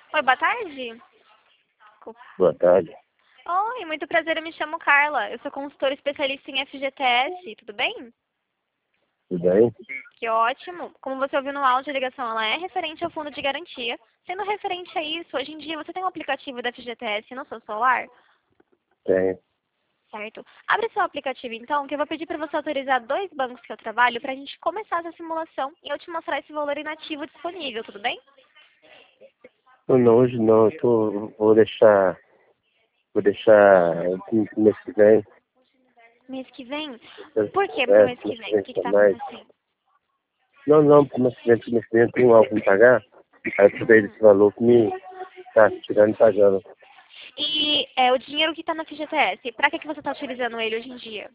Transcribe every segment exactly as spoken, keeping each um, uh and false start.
Oi, boa tarde. Co- Boa tarde. Oi, muito prazer, eu me chamo Carla. Eu sou consultora especialista em F G T S, tudo bem? Tudo bem? Que ótimo. Como você ouviu no áudio, a ligação ela é referente ao fundo de garantia. Sendo referente a isso, hoje em dia você tem um aplicativo da F G T S no seu celular? Tenho. Certo. Abre seu aplicativo então, que eu vou pedir para você autorizar dois bancos que eu trabalho para a gente começar essa simulação e eu te mostrar esse valor inativo disponível, tudo bem? Não, não, hoje não. Eu tô, vou deixar. Vou deixar no mês que vem. Mês que vem? Por que pro É, mês que mês que vem? O vem que tá está mais. acontecendo? Não, não, pro mês que vem, pro mês que vem tem um algo pra me pagar. Aí eu peguei Hum. desse valor que me tá tirando e pagando. E é, o dinheiro que está na F G T S, para que, que você está utilizando ele hoje em dia?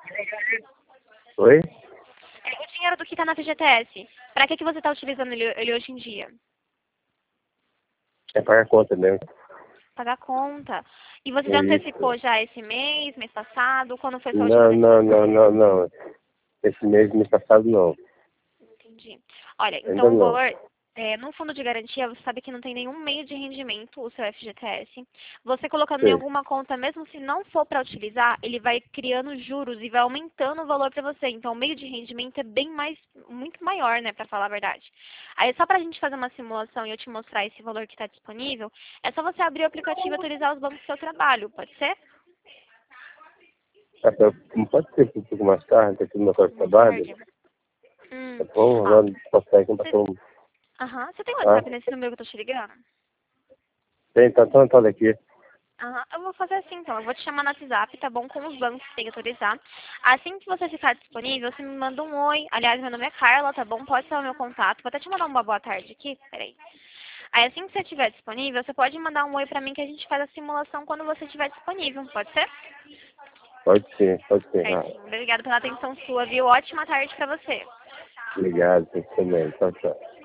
Oi? É, o dinheiro do que está na F G T S, para que, que você está utilizando ele, ele hoje em dia? É pagar a conta mesmo. Pagar conta. E você já antecipou Isso. já esse mês, mês passado? Quando foi sua última Não, não, não, antecipação? não, não. Esse mês, mês passado, não. Entendi. Olha, Ainda então o não. valor, é, no fundo de garantia, você sabe que não tem nenhum meio de rendimento o seu F G T S. Você colocando em Sei. alguma conta, mesmo se não for para utilizar, ele vai criando juros e vai aumentando o valor para você. Então o meio de rendimento é bem mais, muito maior, né, para falar a verdade. Aí só para a gente fazer uma simulação e eu te mostrar esse valor que está disponível, é só você abrir o aplicativo e autorizar os bancos do seu trabalho, pode ser? Até, não pode ser um pouco mais tarde, aqui no meu Mais trabalho. tarde. Tá Hum. bom? Ó, Agora não consegue comprar você um. aham. Você tem Tá? WhatsApp nesse número que eu tô te ligando? Tem, tá, tá, tá aqui. Aham, eu vou fazer assim então, eu vou te chamar no WhatsApp, tá bom? Com os bancos que tem que autorizar. Assim que você ficar disponível, você me manda um oi. Aliás, meu nome é Carla, tá bom? Pode ser o meu contato. Vou até te mandar uma boa tarde aqui, peraí. Aí assim que você estiver disponível, você pode mandar um oi pra mim que a gente faz a simulação quando você estiver disponível, pode ser? Pode ser, pode ser. Ah, Certinho. Obrigada pela atenção sua, viu? Ótima tarde pra você. obrigado, você também. Tchau, tchau.